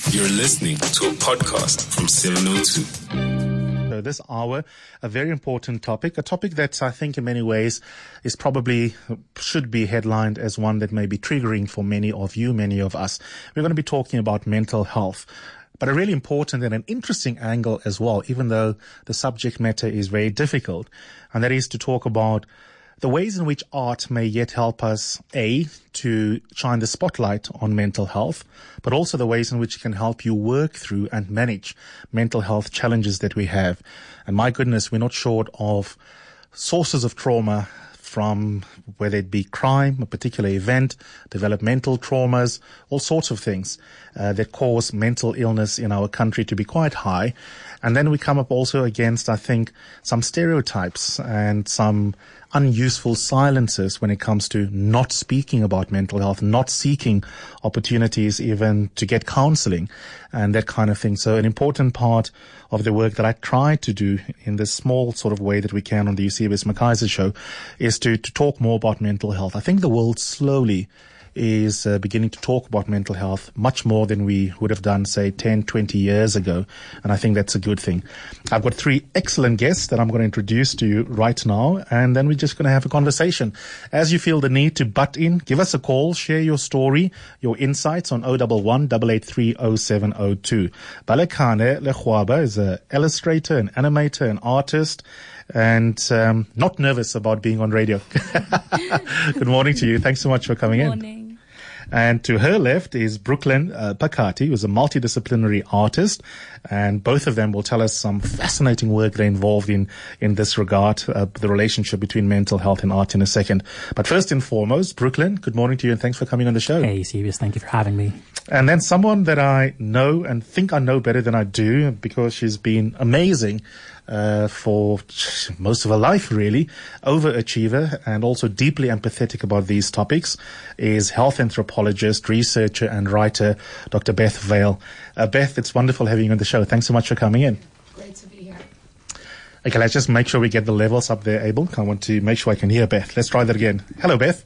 You're listening to a podcast from 702. So this hour, a very important topic, a topic that I think in many ways is probably should be headlined as one that may be triggering for many of you, many of us. We're going to be talking about mental health, but a really important and an interesting angle as well, even though the subject matter is very difficult, and that is to talk about the ways in which art may yet help us, to shine the spotlight on mental health, but also the ways in which it can help you work through and manage mental health challenges that we have. And my goodness, we're not short of sources of trauma from whether it be crime, a particular event, developmental traumas, all sorts of things that cause mental illness in our country to be quite high. And then we come up also against, I think, some stereotypes and some unuseful silences when it comes to not speaking about mental health, not seeking opportunities even to get counseling and that kind of thing. So an important part of the work that I try to do in this small sort of way that we can on the Eusebius McKaiser show is to talk more about mental health. I think the world slowly is beginning to talk about mental health much more than we would have done, say, 10, 20 years ago. And I think that's a good thing. I've got three excellent guests that I'm going to introduce to you right now, and then we're just going to have a conversation. As you feel the need to butt in, give us a call, share your story, your insights on 011-883-0702. Balekane Lechwaba is an illustrator, an animator, an artist, and not nervous about being on radio. Good morning to you. Thanks so much for coming in. Good morning. And to her left is Brooklyn Pakati, who's a multidisciplinary artist, and both of them will tell us some fascinating work they're involved in this regard, the relationship between mental health and art in a second. But first and foremost, Brooklyn, good morning to you and thanks for coming on the show. Hey, Eusebius, thank you for having me. And then someone that I know and think I know better than I do because she's been amazing for most of her life, really, overachiever and also deeply empathetic about these topics, is health anthropologist, researcher and writer, Dr. Beth Vale. Beth, it's wonderful having you on the show. Thanks so much for coming in. Great to be here. Okay, let's just make sure we get the levels up there, Abel. I want to make sure I can hear Beth. Let's try that again. Hello, Beth.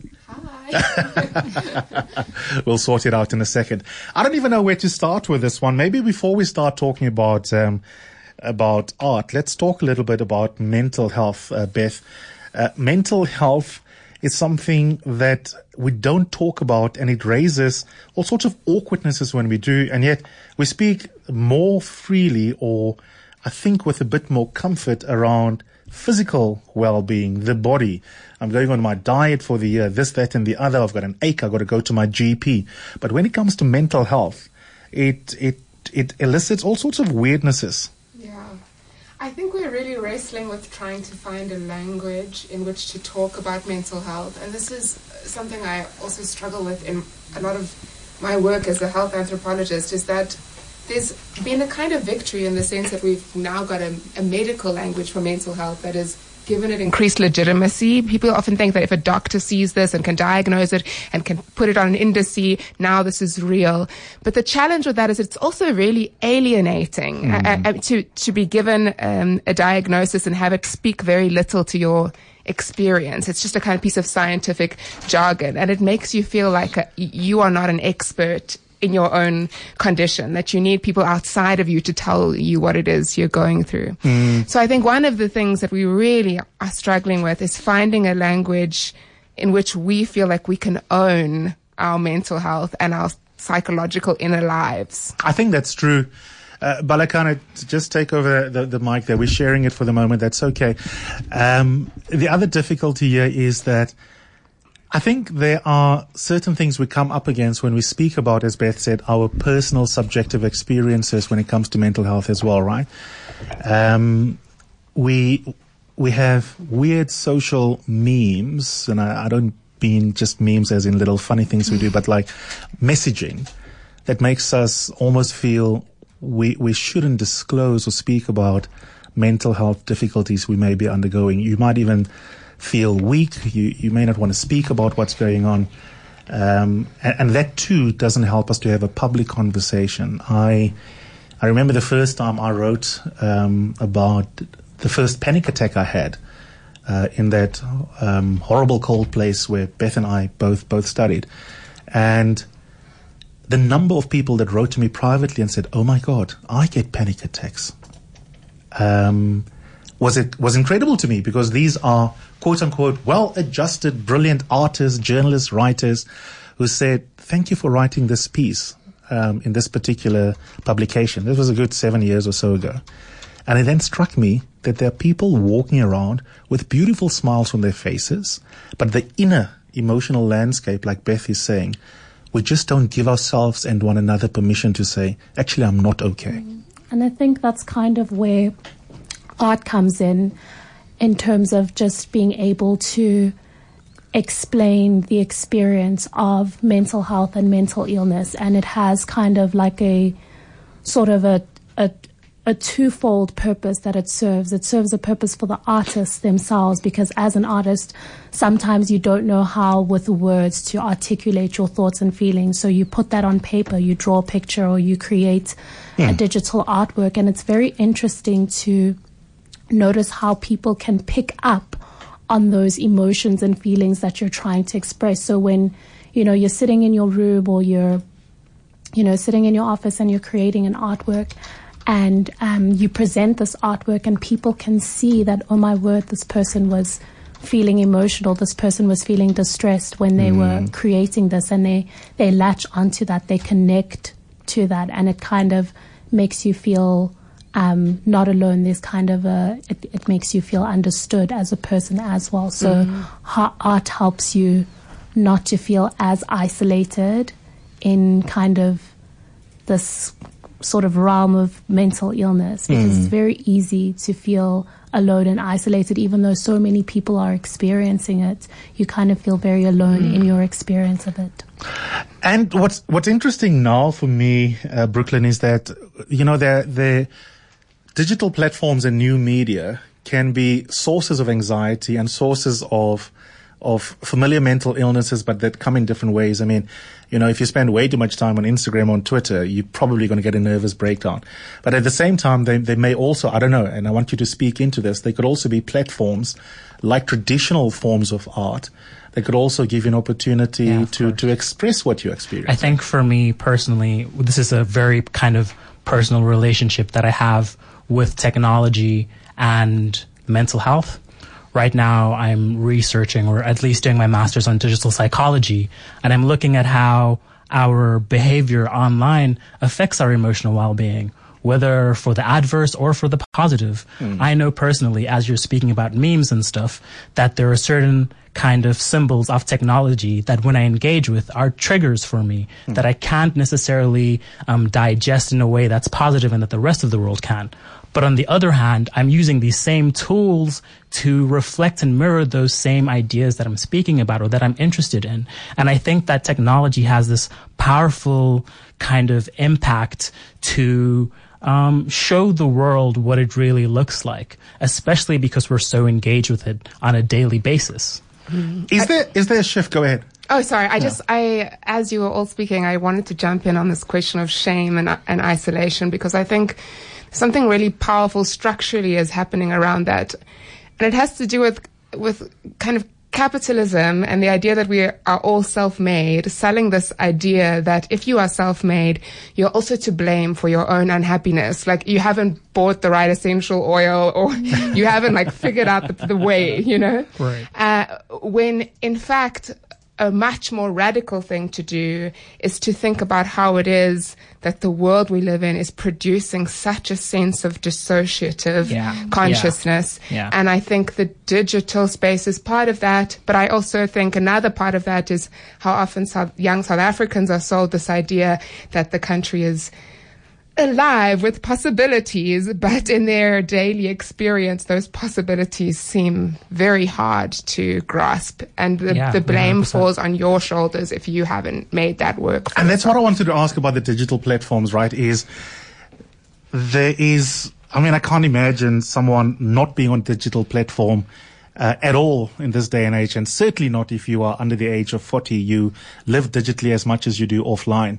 Hi. We'll sort it out in a second. I don't even know where to start with this one. Maybe before we start talking about art, let's talk a little bit about mental health, Beth. Mental health is something that we don't talk about, and it raises all sorts of awkwardnesses when we do, and yet we speak more freely, or I think with a bit more comfort, around physical well-being, the body. I'm going on my diet for the year, this, that, and the other. I've got an ache. I've got to go to my GP. But when it comes to mental health, it elicits all sorts of weirdnesses. I think we're really wrestling with trying to find a language in which to talk about mental health. And this is something I also struggle with in a lot of my work as a health anthropologist, is that there's been a kind of victory in the sense that we've now got a medical language for mental health that is given it increased legitimacy. People often think that if a doctor sees this and can diagnose it and can put it on an indice, now this is real. But the challenge with that is it's also really alienating to be given a diagnosis and have it speak very little to your experience. It's just a kind of piece of scientific jargon, and it makes you feel like you are not an expert in your own condition, that you need people outside of you to tell you what it is you're going through. So I think one of the things that we really are struggling with is finding a language in which we feel like we can own our mental health and our psychological inner lives. I think that's true. Balekane, just take over the mic there. We're sharing it for the moment. That's okay. The other difficulty here is that I think there are certain things we come up against when we speak about, as Beth said, our personal subjective experiences when it comes to mental health as well, right? We have weird social memes, and I don't mean just memes as in little funny things we do, but like messaging that makes us almost feel we shouldn't disclose or speak about mental health difficulties we may be undergoing. You might even feel weak. You may not want to speak about what's going on. And that too doesn't help us to have a public conversation. I remember the first time I wrote about the first panic attack I had in that horrible cold place where Beth and I both studied. And the number of people that wrote to me privately and said, "Oh my God, I get panic attacks," was incredible to me, because these are quote unquote well-adjusted, brilliant artists, journalists, writers who said, "Thank you for writing this piece in this particular publication." This was a good 7 years or so ago. And it then struck me that there are people walking around with beautiful smiles on their faces, but the inner emotional landscape, like Beth is saying, we just don't give ourselves and one another permission to say, actually, I'm not okay. And I think that's kind of where art comes in terms of just being able to explain the experience of mental health and mental illness. And it has kind of like a sort of a twofold purpose that it serves. It serves a purpose for the artists themselves, because as an artist, sometimes you don't know how with words to articulate your thoughts and feelings. So you put that on paper, you draw a picture, or you create a digital artwork. And it's very interesting to notice how people can pick up on those emotions and feelings that you're trying to express. So when, you're sitting in your room, or you're, sitting in your office and you're creating an artwork, and you present this artwork, and people can see that, oh my word, this person was feeling emotional, this person was feeling distressed when they were creating this, and they latch onto that, they connect to that, and it kind of makes you feel not alone. There's kind of it makes you feel understood as a person as well. So art helps you not to feel as isolated in kind of this sort of realm of mental illness, because it's very easy to feel alone and isolated. Even though so many people are experiencing it, you kind of feel very alone in your experience of it. And what's interesting now for me, Brooklyn, is that the digital platforms and new media can be sources of anxiety and sources of familiar mental illnesses, but that come in different ways. I mean, if you spend way too much time on Instagram, on Twitter, you're probably going to get a nervous breakdown. But at the same time, they may also, I don't know, and I want you to speak into this, they could also be platforms like traditional forms of art. They could also give you an opportunity to express what you experience. I think for me personally, this is a very kind of personal relationship that I have with technology and mental health. Right now, I'm researching, or at least doing my master's on digital psychology, and I'm looking at how our behavior online affects our emotional well-being, whether for the adverse or for the positive. I know personally, as you're speaking about memes and stuff, that there are certain kind of symbols of technology that when I engage with are triggers for me that I can't necessarily digest in a way that's positive and that the rest of the world can. But on the other hand, I'm using these same tools to reflect and mirror those same ideas that I'm speaking about or that I'm interested in. And I think that technology has this powerful kind of impact to show the world what it really looks like, especially because we're so engaged with it on a daily basis. Is there a shift? Go ahead. Oh, sorry. As you were all speaking, I wanted to jump in on this question of shame and isolation, because I think something really powerful structurally is happening around that. And it has to do with kind of capitalism and the idea that we are all self-made, selling this idea that if you are self-made, you're also to blame for your own unhappiness. Like, you haven't bought the right essential oil, or you haven't figured out the way, Right. When in fact, a much more radical thing to do is to think about how it is that the world we live in is producing such a sense of dissociative consciousness. Yeah. And I think the digital space is part of that. But I also think another part of that is how often young South Africans are sold this idea that the country is alive with possibilities, but in their daily experience, those possibilities seem very hard to grasp, and the blame 100%. Falls on your shoulders if you haven't made that work. And that's what I wanted to ask about the digital platforms, right? I can't imagine someone not being on a digital platform at all in this day and age, and certainly not if you are under the age of 40. You live digitally as much as you do offline.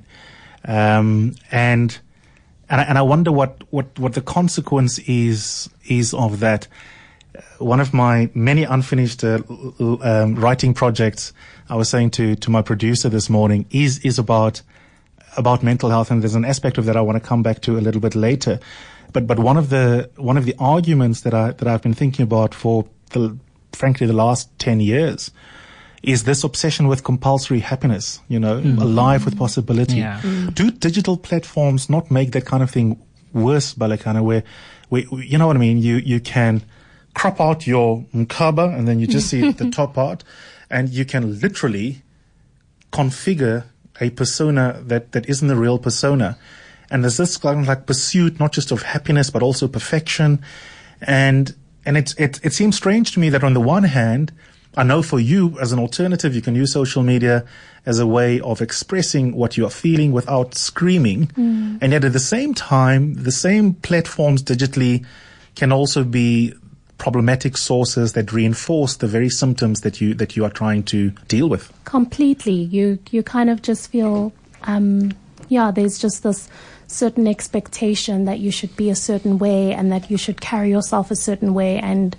And I wonder what the consequence is of that. One of my many unfinished writing projects, I was saying to my producer this morning, is about about mental health, and there's an aspect of that I want to come back to a little bit later. But one of the arguments that I've been thinking about for frankly the last 10 years is this obsession with compulsory happiness, a life with possibility. Yeah. Do digital platforms not make that kind of thing worse, Balekana, where you know what I mean? You can crop out your Mkaba and then you just see the top part, and you can literally configure a persona that isn't the real persona. And there's this kind of like pursuit, not just of happiness, but also perfection. And it seems strange to me that on the one hand, I know for you as an alternative, you can use social media as a way of expressing what you are feeling without screaming. And yet at the same time, the same platforms digitally can also be problematic sources that reinforce the very symptoms that you are trying to deal with. Completely. You kind of just feel, there's just this certain expectation that you should be a certain way and that you should carry yourself a certain way. And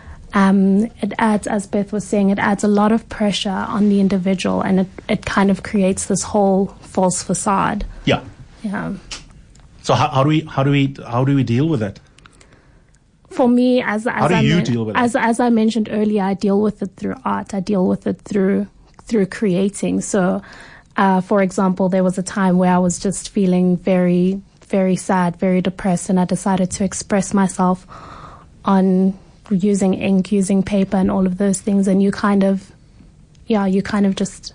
it adds, as Beth was saying, it adds a lot of pressure on the individual, and it kind of creates this whole false facade. Yeah. Yeah. So how do we deal with it? For me, as I mentioned earlier, I deal with it through art. I deal with it through creating. So, for example, there was a time where I was just feeling very, very sad, very depressed, and I decided to express myself on using ink, using paper, and all of those things. And you kind of just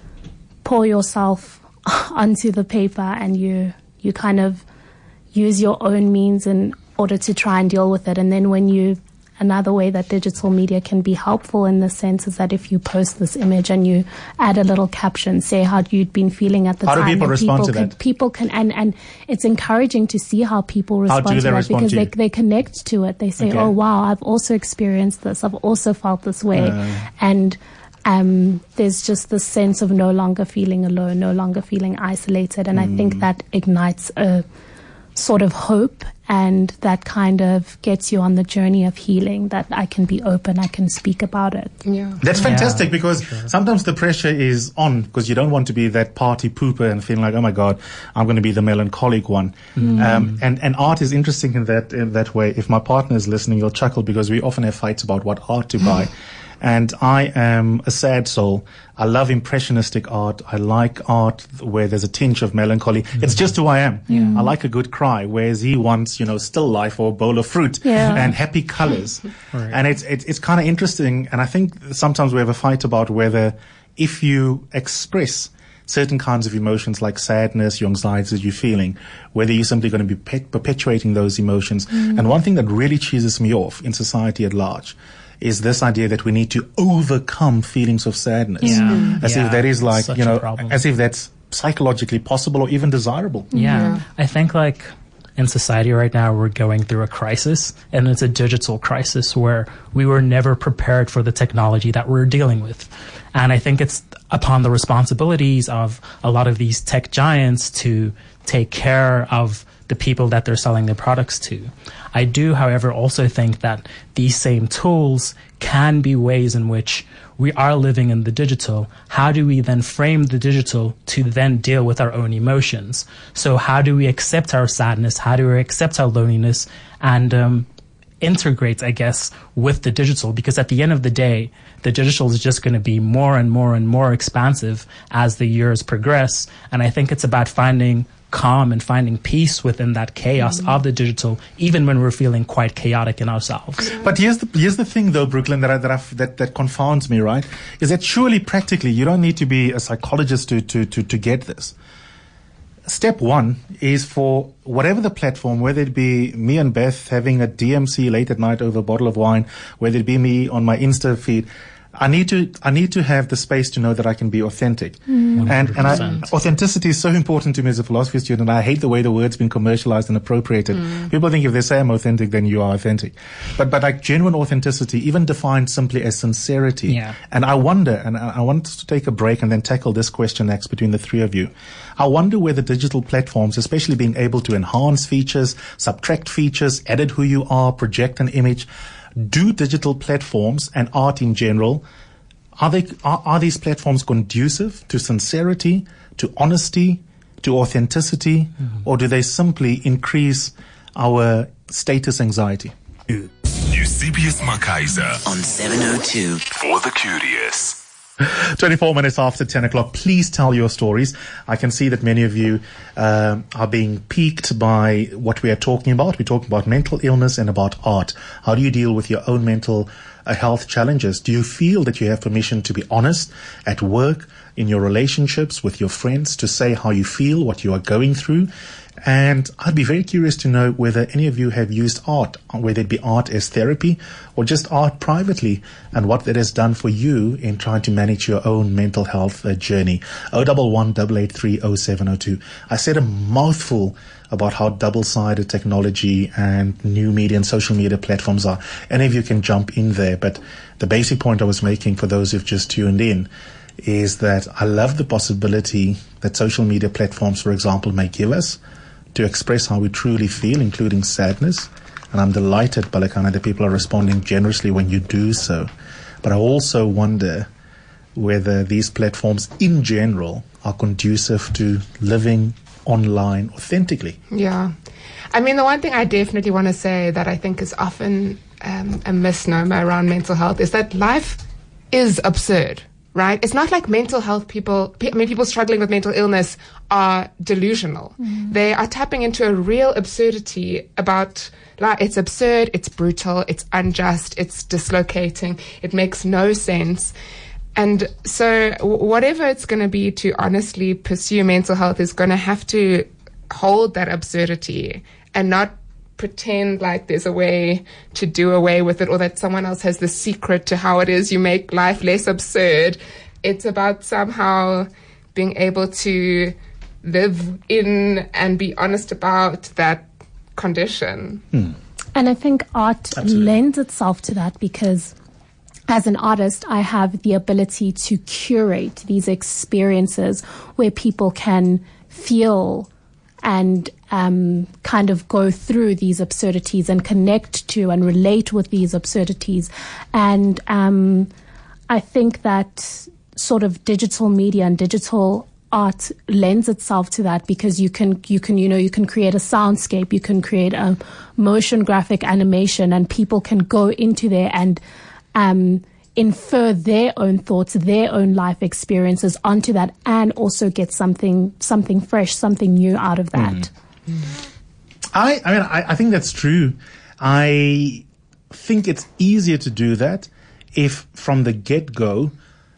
pour yourself onto the paper, and you kind of use your own means in order to try and deal with it. And then another way that digital media can be helpful in this sense is that if you post this image and you add a little caption, say how you'd been feeling at the time. How do people respond to that? People can, and it's encouraging to see how people respond to that, because they connect to it. They say, okay, oh wow, I've also experienced this. I've also felt this way. And there's just this sense of no longer feeling alone, no longer feeling isolated. And I think that ignites a sort of hope, and that kind of gets you on the journey of healing, that I can be open, I can speak about it. Yeah. That's fantastic, because sometimes the pressure is on, because you don't want to be that party pooper and feeling like, oh my God, I'm going to be the melancholic one. And art is interesting in that way. If my partner is listening, you'll chuckle, because we often have fights about what art to buy. And I am a sad soul. I love impressionistic art. I like art where there's a tinge of melancholy. It's just who I am. I like a good cry, whereas he wants, still life or a bowl of fruit and happy colors. Right. And it's kind of interesting. And I think sometimes we have a fight about whether if you express certain kinds of emotions like sadness, your anxieties that you're feeling, whether you're simply going to be perpetuating those emotions. And one thing that really cheeses me off in society at large is this idea that we need to overcome feelings of sadness. As if that is like, as if that's psychologically possible or even desirable. I think like in society right now, we're going through a crisis, and it's a digital crisis where we were never prepared for the technology that we're dealing with. And I think it's upon the responsibilities of a lot of these tech giants to take care of the people that they're selling their products to. I do, however, also think that these same tools can be ways in which we are living in the digital. How do we then frame the digital to then deal with our own emotions? So how do we accept our sadness? How do we accept our loneliness and integrate, I guess, with the digital? Because at the end of the day, the digital is just going to be more and more and more expansive as the years progress. And I think it's about finding calm and finding peace within that chaos of the digital, even when we're feeling quite chaotic in ourselves. But here's the thing, though, Brooklyn, that confounds me, right? Is that surely practically you don't need to be a psychologist to get this. Step one is for whatever the platform, whether it be me and Beth having a DMC late at night over a bottle of wine, whether it be me on my Insta feed, I need to have the space to know that I can be authentic. And authenticity is so important to me as a philosophy student. I hate the way the word's been commercialized and appropriated. People think if they say I'm authentic, then you are authentic. But like genuine authenticity, even defined simply as sincerity. And I wonder, and I want to take a break and then tackle this question next between the three of you. I wonder whether digital platforms, especially being able to enhance features, subtract features, edit who you are, project an image, do digital platforms and art in general, are these platforms conducive to sincerity, to honesty, to authenticity, or do they simply increase our status anxiety? Eusebius Makaiser on 702 for the curious. 24 minutes after 10 o'clock. Please tell your stories. I can see that many of you are being piqued by what we are talking about. We're talking about mental illness and about art. How do you deal with your own mental health challenges? Do you feel that you have permission to be honest at work, in your relationships, with your friends, to say how you feel, what you are going through? And I'd be very curious to know whether any of you have used art, whether it be art as therapy or just art privately, and what that has done for you in trying to manage your own mental health journey. 011-883-0702. I said a mouthful about how double-sided technology and new media and social media platforms are. Any of you can jump in there, but the basic point I was making for those who've just tuned in is that I love the possibility that social media platforms, for example, may give us to express how we truly feel, including sadness. And I'm delighted, Balekana, that people are responding generously when you do so. But I also wonder whether these platforms in general are conducive to living online authentically. Yeah. I mean, the one thing I definitely want to say that I think is often a misnomer around mental health is that life is absurd. Right? It's not like mental health people struggling with mental illness are delusional. They are tapping into a real absurdity about life. It's absurd, it's brutal, it's unjust, it's dislocating, it makes no sense. And so whatever it's going to be to honestly pursue mental health is going to have to hold that absurdity and not pretend like there's a way to do away with it, or that someone else has the secret to how it is you make life less absurd. It's about somehow being able to live in and be honest about that condition. And I think art lends itself to that, because as an artist, I have the ability to curate these experiences where people can feel and kind of go through these absurdities and connect to and relate with these absurdities. And I think that sort of digital media and digital art lends itself to that, because you can create a soundscape, you can create a motion graphic animation, and people can go into there and infer their own thoughts, their own life experiences onto that, and also get something fresh, something new out of that. I think that's true. I think it's easier to do that if from the get-go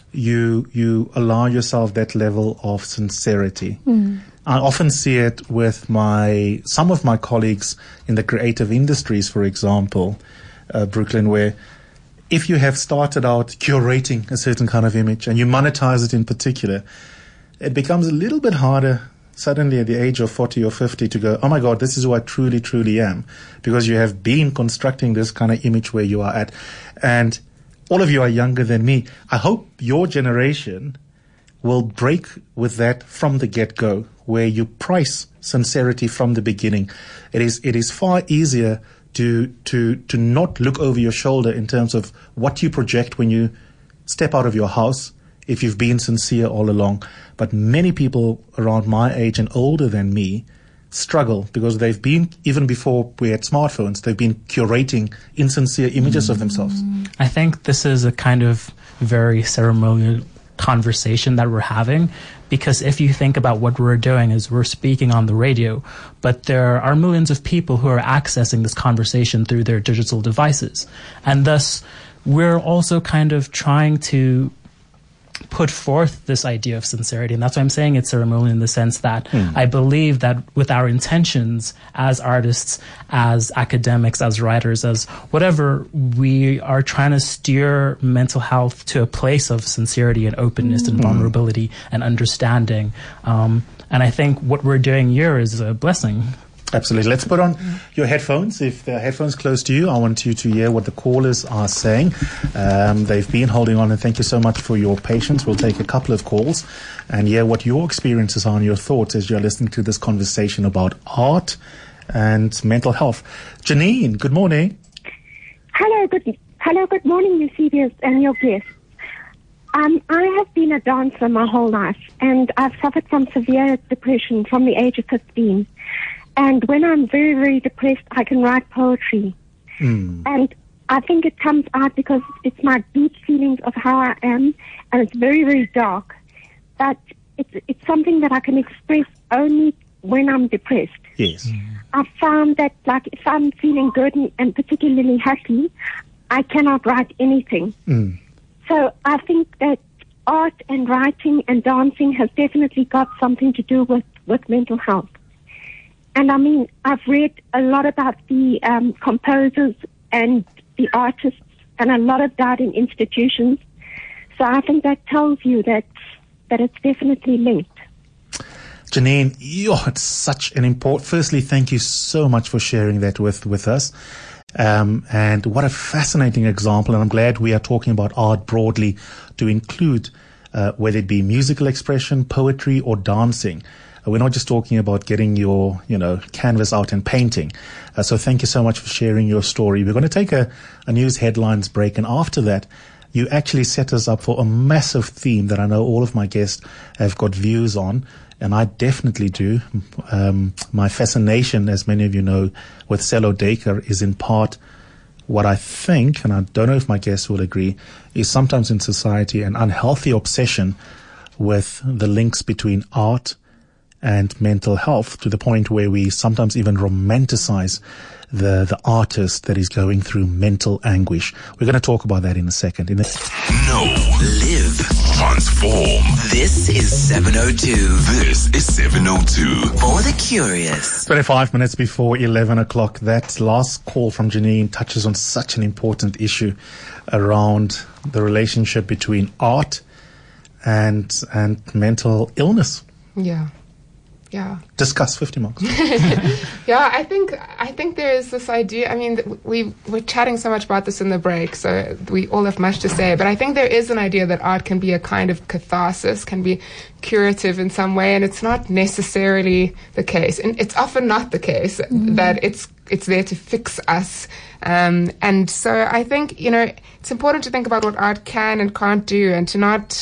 you allow yourself that level of sincerity. I often see it with some of my colleagues in the creative industries, for example, Brooklyn, where if you have started out curating a certain kind of image and you monetize it in particular, it becomes a little bit harder suddenly at the age of 40 or 50 to go, oh my God, this is who I truly, truly am, because you have been constructing this kind of image where you are at. And all of you are younger than me. I hope your generation will break with that from the get-go, where you price sincerity from the beginning. It is far easier to not look over your shoulder in terms of what you project when you step out of your house, if you've been sincere all along. But many people around my age and older than me struggle because they've been, even before we had smartphones, they've been curating insincere images of themselves. I think this is a kind of very ceremonial conversation that we're having, because if you think about what we're doing is we're speaking on the radio, but there are millions of people who are accessing this conversation through their digital devices. And thus, we're also kind of trying to put forth this idea of sincerity. And that's why I'm saying it's ceremonial, in the sense that I believe that with our intentions as artists, as academics, as writers, as whatever, we are trying to steer mental health to a place of sincerity and openness and vulnerability and understanding. And I think what we're doing here is a blessing. Absolutely. Let's put on your headphones. If there are headphones close to you, I want you to hear what the callers are saying. They've been holding on, and thank you so much for your patience. We'll take a couple of calls and hear what your experiences are and your thoughts as you're listening to this conversation about art and mental health. Janine, good morning. Hello, good morning, Eusebius and your guests. I have been a dancer my whole life, and I've suffered from severe depression from the age of 15. And when I'm very, very depressed, I can write poetry. And I think it comes out because it's my deep feelings of how I am, and it's very, very dark. But it's something that I can express only when I'm depressed. Yes. I've found that, like, if I'm feeling good and particularly happy, I cannot write anything. So I think that art and writing and dancing has definitely got something to do with mental health. And I mean, I've read a lot about the composers and the artists, and a lot have died in institutions. So I think that tells you that it's definitely linked. Janine, it's such an important... Firstly, thank you so much for sharing that with us. And what a fascinating example. And I'm glad we are talking about art broadly to include whether it be musical expression, poetry, or dancing. We're not just talking about getting your, canvas out and painting. So thank you so much for sharing your story. We're going to take a news headlines break. And after that, you actually set us up for a massive theme that I know all of my guests have got views on. And I definitely do. My fascination, as many of you know, with Sello Dacre is in part what I think, and I don't know if my guests will agree, is sometimes in society an unhealthy obsession with the links between art and mental health, to the point where we sometimes even romanticize the artist that is going through mental anguish. We're going to talk about that in a second. Know, live, transform. This is 702. This is 702. For the curious. 25 minutes before 11 o'clock. That last call from Janine touches on such an important issue around the relationship between art and mental illness. Yeah. Discuss 50 marks. Yeah, I think there is this idea. I mean, we're chatting so much about this in the break, so we all have much to say. But I think there is an idea that art can be a kind of catharsis, can be curative in some way, and it's not necessarily the case. And it's often not the case that it's there to fix us. And so I think, it's important to think about what art can and can't do, and to not,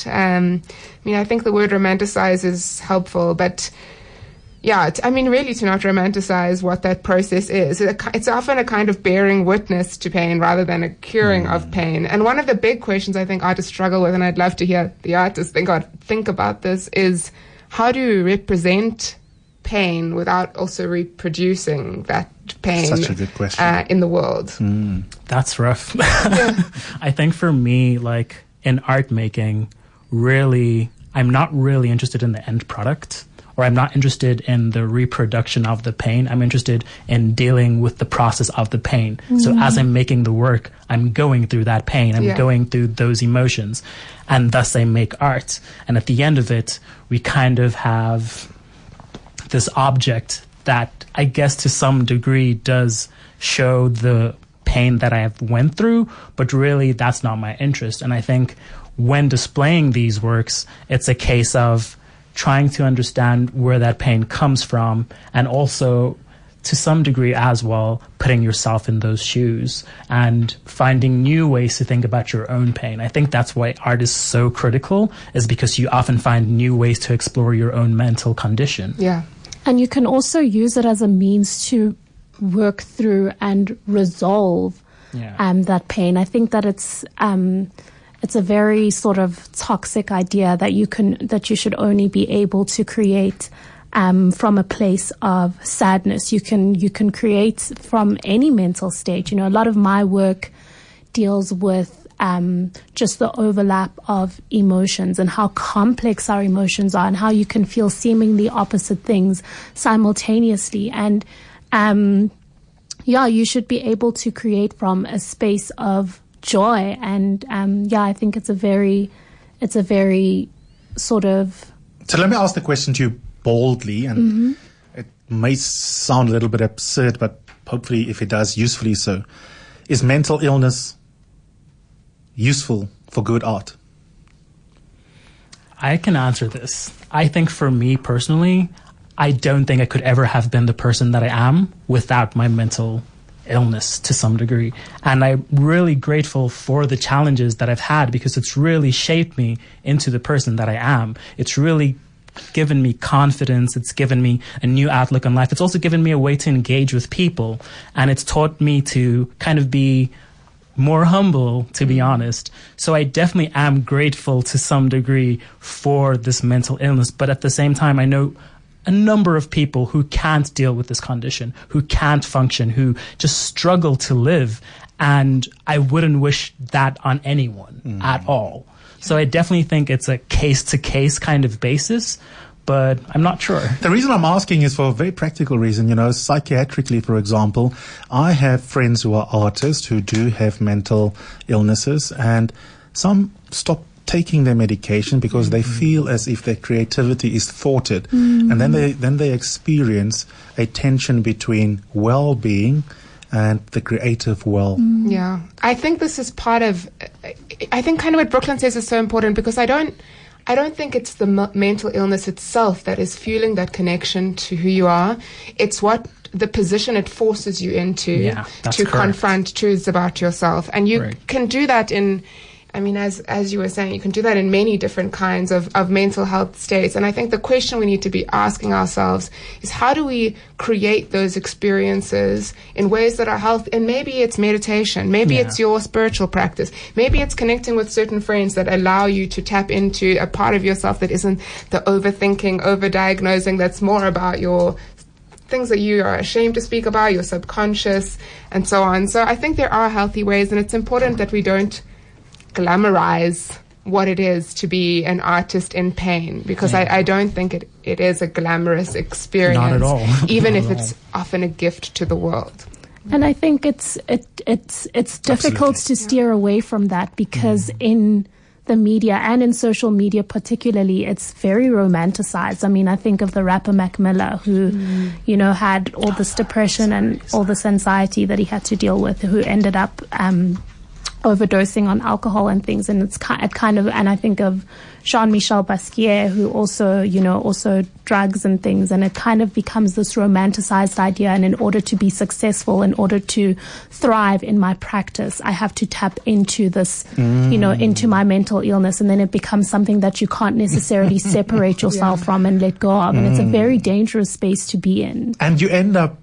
I think the word romanticize is helpful, but yeah, really to not romanticize what that process is. It's often a kind of bearing witness to pain rather than a curing of pain. And one of the big questions I think artists struggle with, and I'd love to hear the artists think about this, is how do you represent pain without also reproducing that pain? Such a good question. In the world. That's rough. Yeah. I think for me, like in art making, really, I'm not really interested in the end product, or I'm not interested in the reproduction of the pain. I'm interested in dealing with the process of the pain. So as I'm making the work, I'm going through that pain. I'm going through those emotions, and thus I make art. And at the end of it, we kind of have this object that I guess to some degree does show the pain that I have went through, but really that's not my interest. And I think when displaying these works, it's a case of trying to understand where that pain comes from, and also to some degree as well putting yourself in those shoes and finding new ways to think about your own pain. I think that's why art is so critical, is because you often find new ways to explore your own mental condition. Yeah. And you can also use it as a means to work through and resolve that pain. I think that it's a very sort of toxic idea that you should only be able to create from a place of sadness. You can create from any mental state. A lot of my work deals with just the overlap of emotions and how complex our emotions are, and how you can feel seemingly opposite things simultaneously. And you should be able to create from a space of joy. And I think it's a very sort of... So let me ask the question to you boldly, and it may sound a little bit absurd, but hopefully if it does, usefully so. Is mental illness useful for good art? I can answer this. I think for me personally, I don't think I could ever have been the person that I am without my mental illness to some degree. And I'm really grateful for the challenges that I've had, because it's really shaped me into the person that I am. It's really given me confidence. It's given me a new outlook on life. It's also given me a way to engage with people. And it's taught me to kind of be more humble, to be honest. So I definitely am grateful to some degree for this mental illness. But at the same time, I know a number of people who can't deal with this condition, who can't function, who just struggle to live. And I wouldn't wish that on anyone at all. So I definitely think it's a case-to-case kind of basis, but I'm not sure. The reason I'm asking is for a very practical reason. Psychiatrically, for example, I have friends who are artists who do have mental illnesses, and some stop taking their medication because they feel as if their creativity is thwarted. And then they experience a tension between well-being and the creative well. Yeah. I think this is part of, I think kind of what Brooklyn says is so important, because I don't think it's the mental illness itself that is fueling that connection to who you are. It's what the position it forces you into to confront truths about yourself. And you can do that as you were saying, you can do that in many different kinds of mental health states. And I think the question we need to be asking ourselves is, how do we create those experiences in ways that are healthy? And maybe it's meditation, maybe it's your spiritual practice, maybe it's connecting with certain friends that allow you to tap into a part of yourself that isn't the overthinking, overdiagnosing, that's more about your things that you are ashamed to speak about, your subconscious, and so on. So I think there are healthy ways, and it's important that we don't glamorize what it is to be an artist in pain, because I don't think it is a glamorous experience. Not at all. Even if it's often a gift to the world. And I think it's difficult to steer away from that, because in the media and in social media particularly, it's very romanticized. I mean, I think of the rapper Mac Miller, who, had all this depression and all this anxiety that he had to deal with, who ended up overdosing on alcohol and things. And and I think of Jean-Michel Basquiat, who also drugs and things, and it kind of becomes this romanticized idea. And in order to be successful, in order to thrive in my practice, I have to tap into this, into my mental illness. And then it becomes something that you can't necessarily separate yourself from and let go of. And it's a very dangerous space to be in. And you end up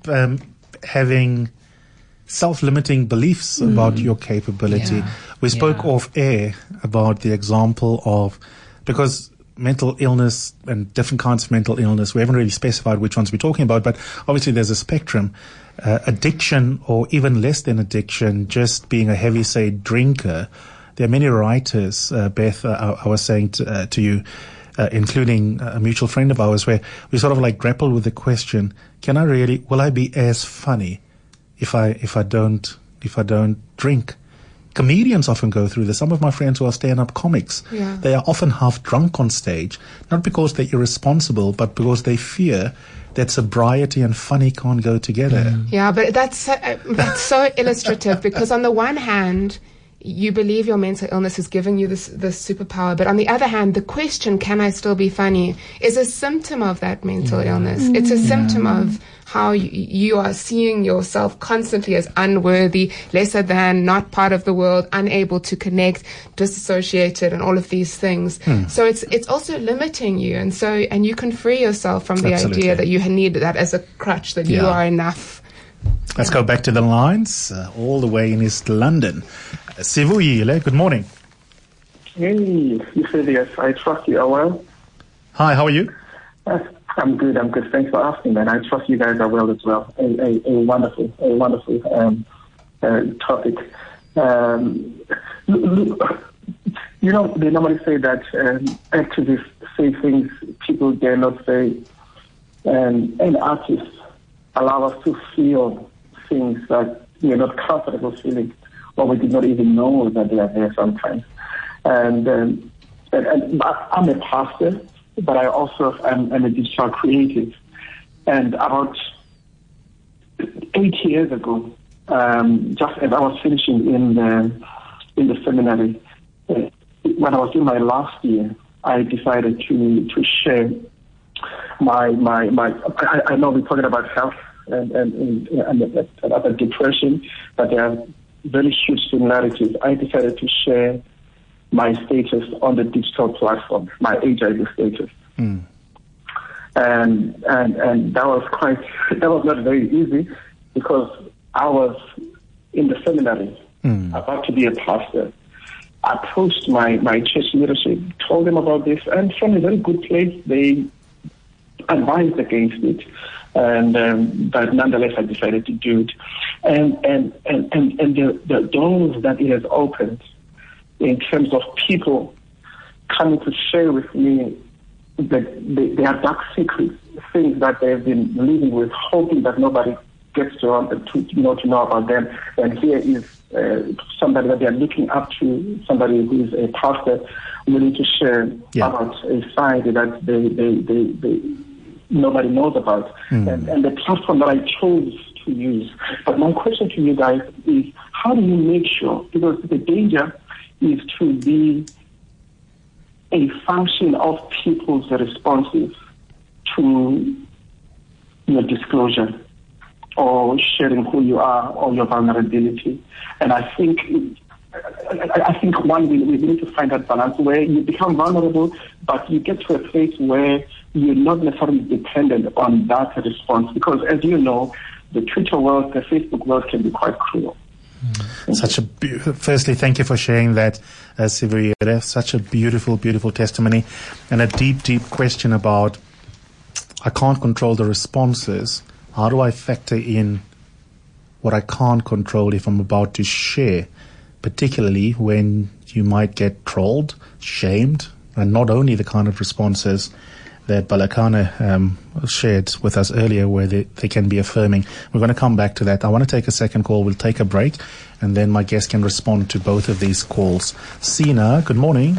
having self-limiting beliefs about your capability. Yeah. We spoke off air about the example of, because mental illness and different kinds of mental illness, we haven't really specified which ones we're talking about, but obviously there's a spectrum. Addiction, or even less than addiction, just being a heavy, say, drinker. There are many writers, Beth, I was saying to you, including a mutual friend of ours, where we sort of like grapple with the question, will I be as funny if I don't drink? Comedians often go through this. Some of my friends who are stand-up comics, they are often half drunk on stage, not because they're irresponsible, but because they fear that sobriety and funny can't go together. Yeah, but that's so illustrative, because on the one hand, you believe your mental illness is giving you this superpower, but on the other hand, the question, can I still be funny, is a symptom of that mental illness. It's a symptom of how you are seeing yourself constantly as unworthy, lesser than, not part of the world, unable to connect, disassociated, and all of these things. So it's also limiting you, and you can free yourself from the idea that you need that as a crutch, that you are enough. Let's go back to the lines, all the way in East London. Sivuyile, good morning. Hey, Eusebius, I trust you are well. Hi, how are you? I'm good. Thanks for asking, man. I trust you guys are well as well. A wonderful topic. They normally say that activists say things people dare not say, and artists allow us to feel things that we are not comfortable feeling, or we did not even know that they are there sometimes. And I'm a pastor, but I also am a digital creative. And about 8 years ago, just as I was finishing in the seminary, when I was in my last year, I decided to share my I know we're talking about health and about depression, but there are very huge similarities. I decided to share my status on the digital platform, my HIV status. And that was not very easy, because I was in the seminary, about to be a pastor. I approached my church leadership, told them about this, and from a very good place, they advised against it. But nonetheless, I decided to do it. And the doors that it has opened in terms of people coming to share with me that their dark secrets, things that they've been living with, hoping that nobody gets to know about them. And here is somebody that they are looking up to, somebody who is a pastor, willing to share about a side that they nobody knows about. And the platform that I chose to use. But my question to you guys is, how do you make sure, because the danger is to be a function of people's responses to your disclosure or sharing who you are or your vulnerability. And I think one, we need to find that balance where you become vulnerable, but you get to a place where you're not necessarily dependent on that response. Because as you know, the Twitter world, the Facebook world can be quite cruel. Firstly, thank you for sharing that, Sivuyele. Such a beautiful, beautiful testimony, and a deep, deep question about, I can't control the responses. How do I factor in what I can't control if I'm about to share, particularly when you might get trolled, shamed, and not only the kind of responses that Balekane shared with us earlier, where they can be affirming. We're going to come back to that. I want to take a second call. We'll take a break, and then my guest can respond to both of these calls. Sina, good morning.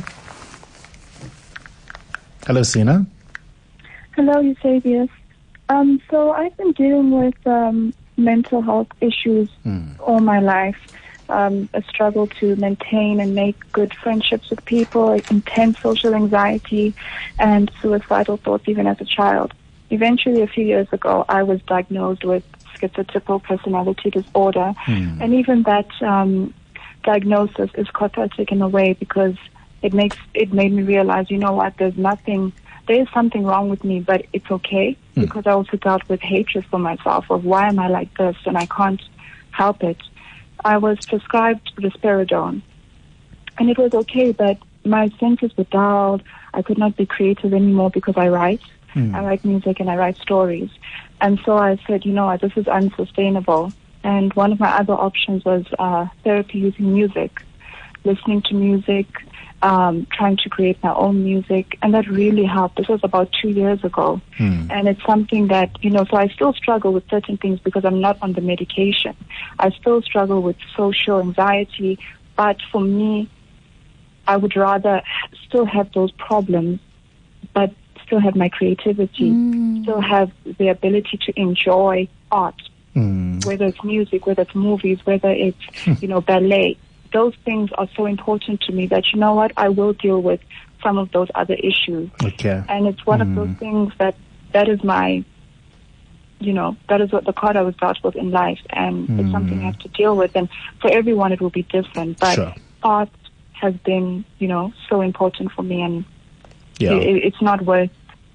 Hello, Sina. Hello, Eusebius. So I've been dealing with mental health issues all my life. A struggle to maintain and make good friendships with people, intense social anxiety, and suicidal thoughts even as a child. Eventually, a few years ago, I was diagnosed with schizotypal personality disorder, and even that diagnosis is cathartic in a way, because it made me realize, you know what, there is something wrong with me, but it's okay, because I also dealt with hatred for myself of why am I like this and I can't help it. I was prescribed risperidone, and it was okay, but my senses were dulled. I could not be creative anymore because I write. I write music and I write stories. And so I said, you know what, this is unsustainable. And one of my other options was therapy using music, listening to music, trying to create my own music, and that really helped. This was about 2 years ago. And it's something that, so I still struggle with certain things because I'm not on the medication. I still struggle with social anxiety, but for me, I would rather still have those problems, but still have my creativity, still have the ability to enjoy art, whether it's music, whether it's movies, whether it's, ballet. Those things are so important to me that, you know what, I will deal with some of those other issues. Okay. And it's one of those things that is my, that is what the card I was dealt with in life. And it's something I have to deal with. And for everyone, it will be different. But art has been, so important for me. And it's not worth,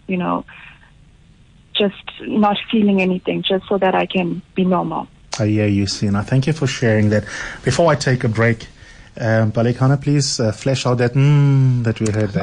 just not feeling anything just so that I can be normal. I hear you, Sina. Thank you for sharing that. Before I take a break, Balekane, please flesh out that that we heard there.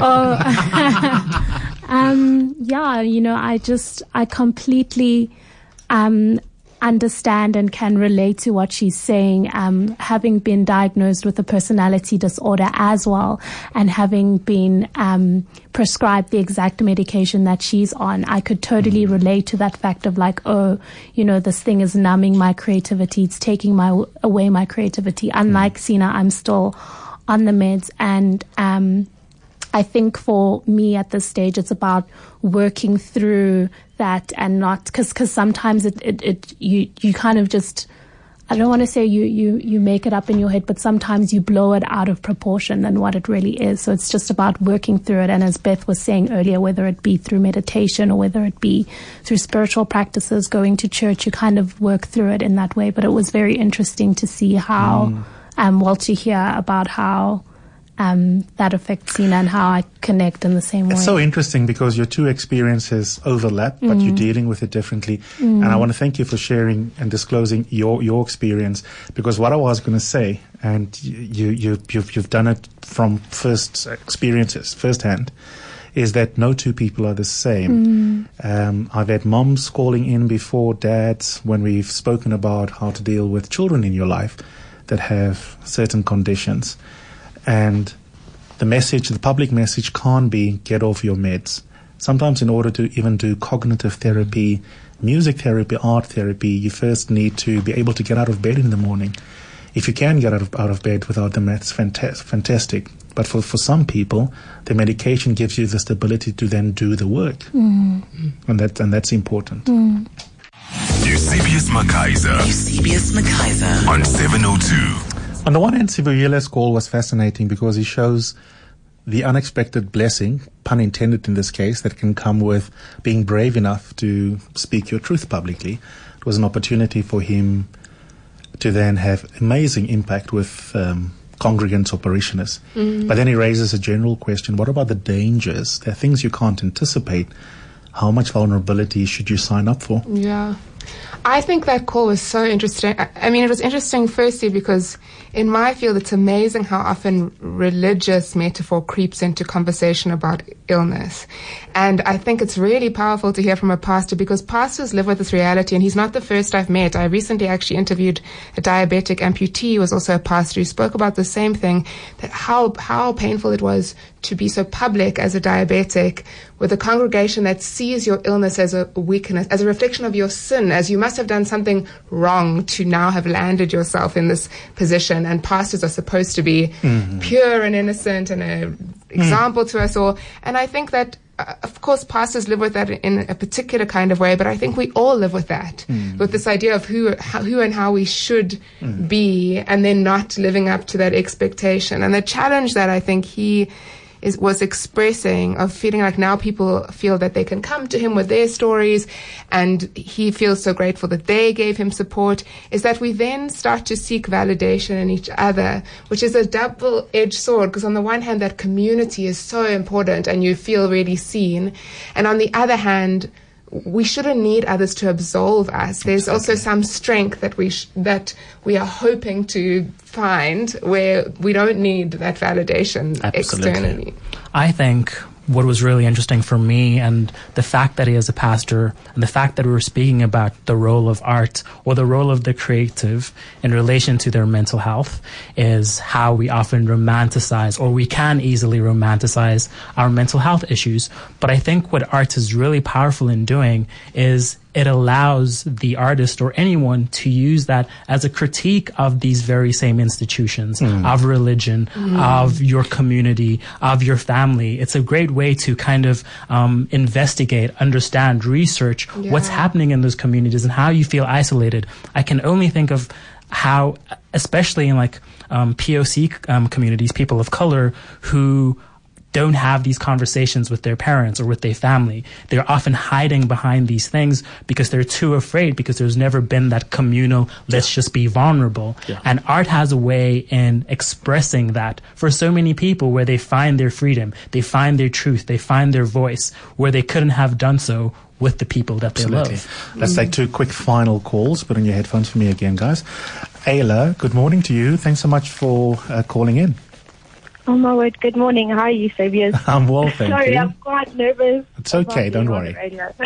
I completely understand and can relate to what she's saying, having been diagnosed with a personality disorder as well, and having been prescribed the exact medication that she's on. I could totally relate to that fact of like, this thing is numbing my creativity, it's taking away my creativity. Unlike Sina, I'm still on the meds, and I think for me at this stage, it's about working through that and not, because sometimes you kind of just I don't want to say you make it up in your head, but sometimes you blow it out of proportion than what it really is. So it's just about working through it. And as Beth was saying earlier, whether it be through meditation or whether it be through spiritual practices, going to church, you kind of work through it in that way. But it was very interesting to see how, to hear about how that affects Sina and how I connect in the same way. It's so interesting because your two experiences overlap, but you're dealing with it differently. And I want to thank you for sharing and disclosing your experience, because what I was going to say, and you've done it from first experiences, firsthand, is that no two people are the same. I've had moms calling in before, dads, when we've spoken about how to deal with children in your life that have certain conditions. And the public message can't be get off your meds. Sometimes in order to even do cognitive therapy, music therapy, art therapy, you first need to be able to get out of bed in the morning. If you can get out of bed without the meds, fantastic. But for some people, the medication gives you the stability to then do the work. And that's important. Eusebius McKaiser. Eusebius McKaiser. On 702. On the one hand, Sibuyile's call was fascinating because he shows the unexpected blessing, pun intended in this case, that can come with being brave enough to speak your truth publicly. It was an opportunity for him to then have amazing impact with congregants or parishioners. But then he raises a general question, what about the dangers? There are things you can't anticipate. How much vulnerability should you sign up for? Yeah. I think that call was so interesting. I mean, it was interesting firstly because in my field, it's amazing how often religious metaphor creeps into conversation about illness. And I think it's really powerful to hear from a pastor because pastors live with this reality, and he's not the first I've met. I recently actually interviewed a diabetic amputee who was also a pastor who spoke about the same thing, that how painful it was to be so public as a diabetic with a congregation that sees your illness as a weakness, as a reflection of your sin, as you must have done something wrong to now have landed yourself in this position. And pastors are supposed to be pure and innocent and an example to us all. And I think that, of course, pastors live with that in a particular kind of way, but I think we all live with that, with this idea of who and how we should be, and then not living up to that expectation. And the challenge that I think he was expressing of feeling like now people feel that they can come to him with their stories, and he feels so grateful that they gave him support, is that we then start to seek validation in each other, which is a double-edged sword, because on the one hand that community is so important and you feel really seen, and on the other hand we shouldn't need others to absolve us. There's also some strength that we are hoping to find where we don't need that validation externally. I think what was really interesting for me, and the fact that he is a pastor, and the fact that we were speaking about the role of art or the role of the creative in relation to their mental health, is how we often romanticize, or we can easily romanticize, our mental health issues. But I think what art is really powerful in doing is it allows the artist or anyone to use that as a critique of these very same institutions, of religion, of your community, of your family. It's a great way to kind of investigate, understand, research what's happening in those communities and how you feel isolated. I can only think of how, especially in like POC communities, people of color who don't have these conversations with their parents or with their family. They're often hiding behind these things because they're too afraid, because there's never been that communal, let's just be vulnerable. And art has a way in expressing that for so many people, where they find their freedom, they find their truth, they find their voice, where they couldn't have done so with the people that they love. Let's take two quick final calls. Put on your headphones for me again, guys. Ayla, good morning to you. Thanks so much for calling in. Oh my word, good morning. How are you, Fabius? I'm well, thank you. Sorry, I'm quite nervous. It's okay, don't worry.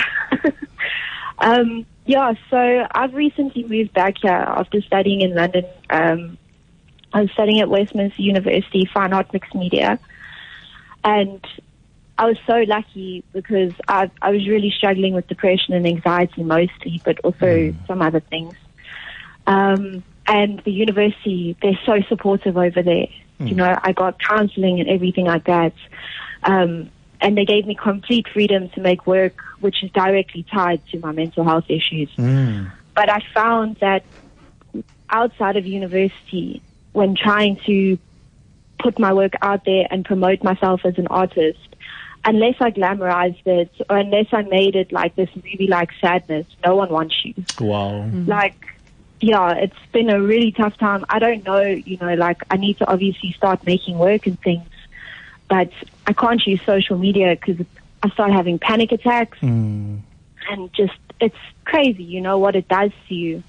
So I've recently moved back here after studying in London. I was studying at Westminster University, Fine Art Mixed Media. And I was so lucky because I was really struggling with depression and anxiety mostly, but also some other things. And the university, they're so supportive over there. You know, I got counseling and everything like that. And they gave me complete freedom to make work which is directly tied to my mental health issues. But I found that outside of university, when trying to put my work out there and promote myself as an artist, unless I glamorized it or unless I made it like this movie-like sadness, no one wants you. Wow. It's been a really tough time. I don't know, I need to obviously start making work and things, but I can't use social media because I start having panic attacks and just, it's crazy, what it does to you.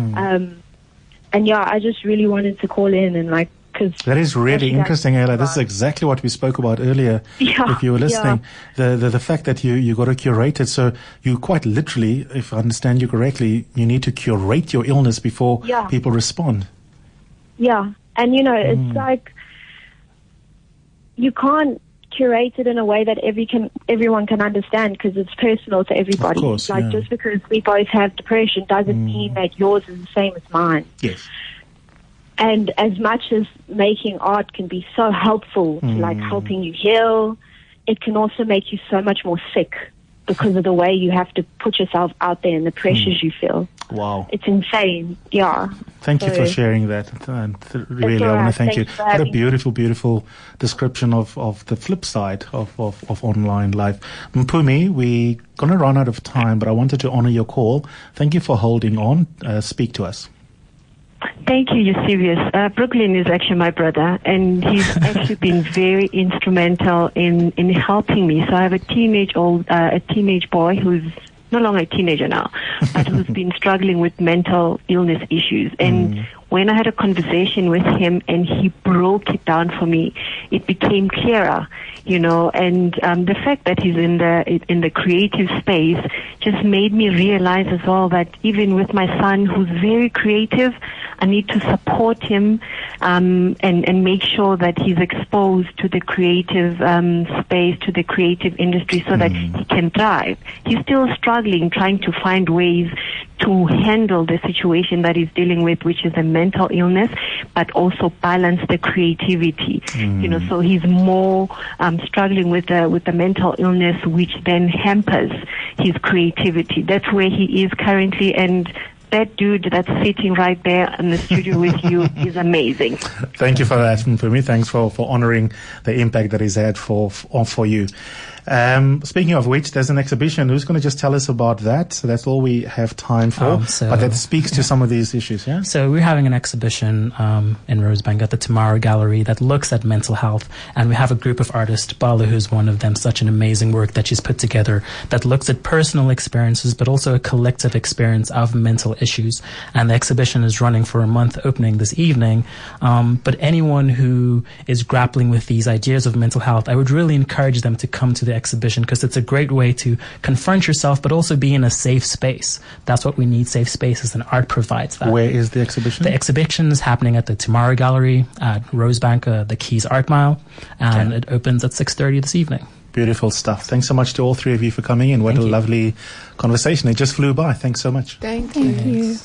I just really wanted to call in and that is really interesting, Ella. This is exactly what we spoke about earlier. If you were listening, the fact that you got to curate it. So you quite literally, if I understand you correctly, you need to curate your illness before people respond. Yeah. And it's like you can't curate it in a way that everyone can understand because it's personal to everybody. Of course, just because we both have depression doesn't mean that yours is the same as mine. Yes. And as much as making art can be so helpful to helping you heal, it can also make you so much more sick because of the way you have to put yourself out there and the pressures you feel. Wow. It's insane. Yeah. Thank you for sharing that. Really, I want to thank you. What a beautiful, beautiful description of the flip side of online life. Mpumi, we're going to run out of time, but I wanted to honor your call. Thank you for holding on. Speak to us. Thank you, Eusebius. Brooklyn is actually my brother, and he's actually been very instrumental in helping me. So I have a teenage boy who's no longer a teenager now, but who's been struggling with mental illness issues. And when I had a conversation with him and he broke it down for me, it became clearer, and the fact that he's in the creative space just made me realize as well that even with my son who's very creative, I need to support him and make sure that he's exposed to the creative space, to the creative industry so that he can thrive. He's still struggling, trying to find ways to handle the situation that he's dealing with, which is a mental illness, but also balance the creativity. So he's more struggling with the mental illness, which then hampers his creativity. That's where he is currently, and that dude that's sitting right there in the studio with you is amazing. Thank you for that, Mpumi. Thanks for honoring the impact that he's had for you. Speaking of which, there's an exhibition. Who's going to just tell us about that? So that's all we have time for. But that speaks to some of these issues, yeah? So we're having an exhibition in Rosebank at the Tomorrow Gallery that looks at mental health. And we have a group of artists, Bala, who's one of them, such an amazing work that she's put together that looks at personal experiences, but also a collective experience of mental issues. And the exhibition is running for a month, opening this evening. But anyone who is grappling with these ideas of mental health, I would really encourage them to come to the exhibition because it's a great way to confront yourself but also be in a safe space. That's what we need, safe spaces, and art provides that. Where is the exhibition? The exhibition is happening at the Tomorrow Gallery at Rosebank, the Keys Art Mile, and it opens at 6:30 this evening. Beautiful stuff. Thanks so much to all three of you for coming in. What a lovely conversation. It just flew by. Thanks so much. Thank you.